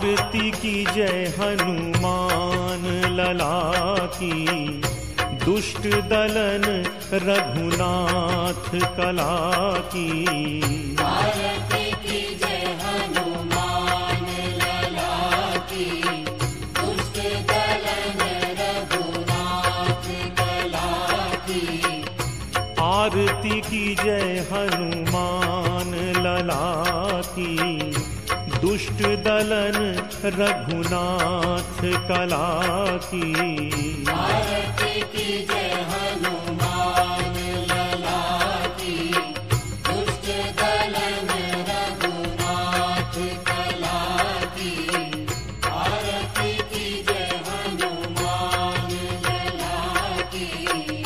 आरती की जय हनुमान लला की, दुष्ट दलन रघुनाथ कला की। आरती की जय हनुमान लला की, दुष्ट दलन रघुनाथ कला की। आरती की जय हनुमान लला की, दुष्ट दलन रघुनाथ कला की। आरती की जय हनुमान लला की, दुष्ट दलन रघुनाथ कला की। आरती की जय हनुमान लला की।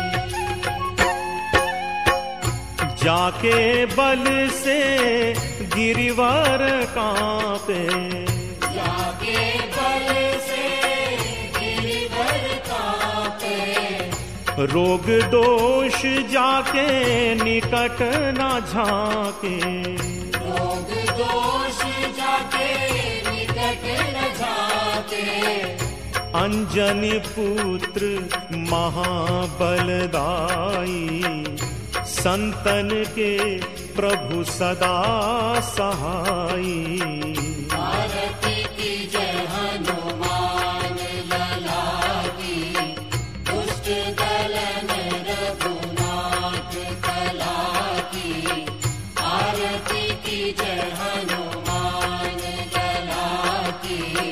जाके बल से गिरिवर कांपे, जाके बल से गिरिवर कांपे। रोग दोष जाके निकट न झाके। रोग दोष जाके निकट न झाके। अंजनी पुत्र महाबलदाई, संतन के प्रभु सदा सहाई। आरती की जय हनुमान लला की, दुष्ट दलन रघुनाथ कला की। आरती की जय हनुमान लला की।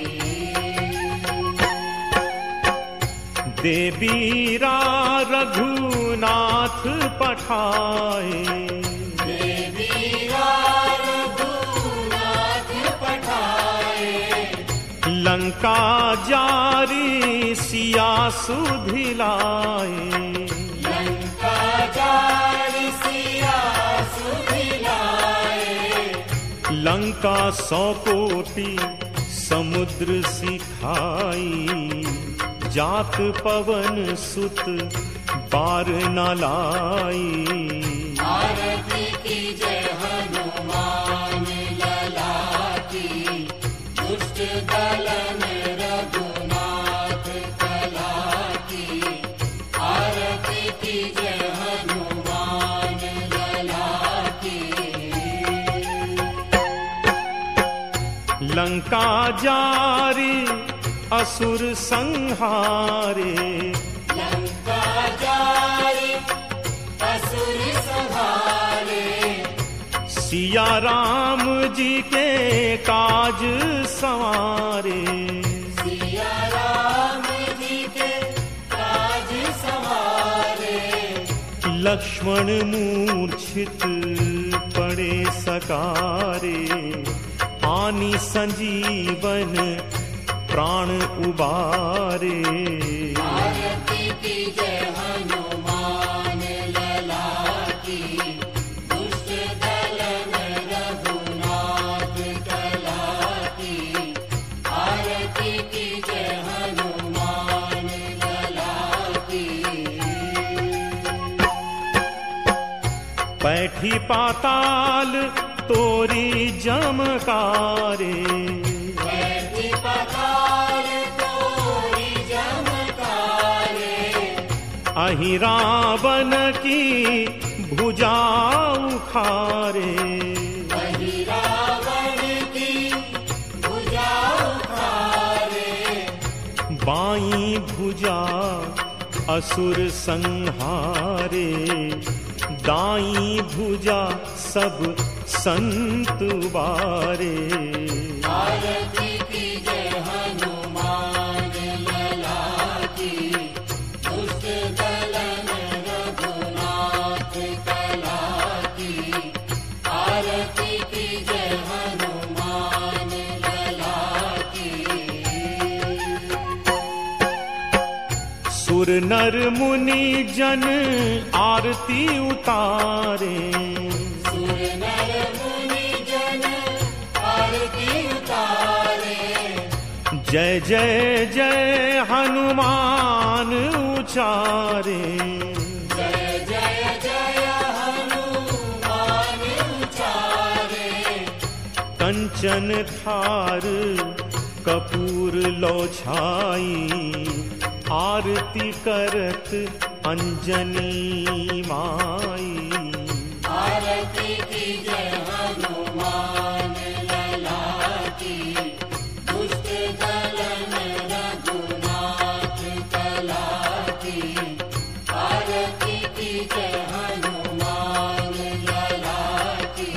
देवीरा रघुनाथ पठाए, देवीरा रघुनाथ पठाए। लंका जारी सिया सुधिलाए। लंका जारी सिया सुधिलाए। लंका 100 कोटि समुद्र सिखाई, जात पवन सुत बार न लाई। आरती की जय हनुमान लला की, दुष्ट दलन रघुनाथ कला की। आरती की जय हनुमान लला की। लंका जारी असुर संहारे, लंका जारी असुर संहारे। सिया राम जी के काज संवारे। सिया राम जी के काज संवारे। लक्ष्मण मूर्छित पड़े सकारे, आनी संजीवन प्राण उबारे। आरती की जय हनुमान लला की, दुष्ट दलन रघुनाथ कला की। आरती की जय हनुमान लला की। पैठी पाताल तोरी जमकारे, बैठी पाताल तोरी जमकारे। अहि रावण की भुजा उखारे। वही रावण की भुजा उखारे। बाई भुजा असुर संहारे, दाई भुजा सब संत उबारे। आरती की जय हनुमान लला की, दुष्ट दलन रघुनाथ कला की। आरती की जय हनुमान लला की। सुर नर मुनि जन आरती उतारे, सुर नर मुनि जन आरती उतारे। जय जय जय हनुमान उचारे। जय जय जय हनुमान उचारे। कंचन थार कपूर लो छाई, आरती करत अंजनी माई। आरती कीजे हनुमान लला की, दुष्ट दलन रघुनाथ कला की। आरती कीजे हनुमान लला की।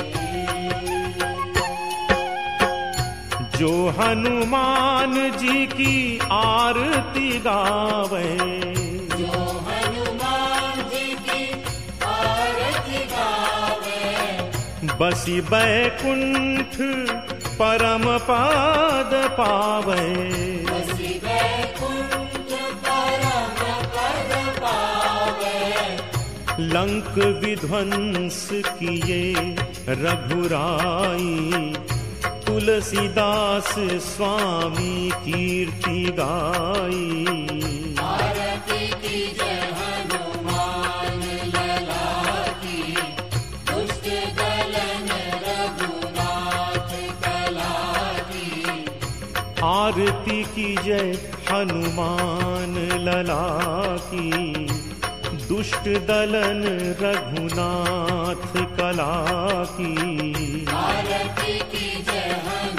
जो हनुमान जी की आरती गावे, जो हनुमान जी की आरती गावे, बसी बैकुंठ परम पद पावे। बसी बैकुंठ परम पद पावे। लंक विध्वंस किए रघुराई, तुलसीदास स्वामी कीर्ति गाई। आरती कीजे हनुमान लला की, दुष्ट दलन रघुनाथ कला की। आरती की जय हनुमान लला की, दुष्ट दलन रघुनाथ कला की। आरती कीजे हनुमान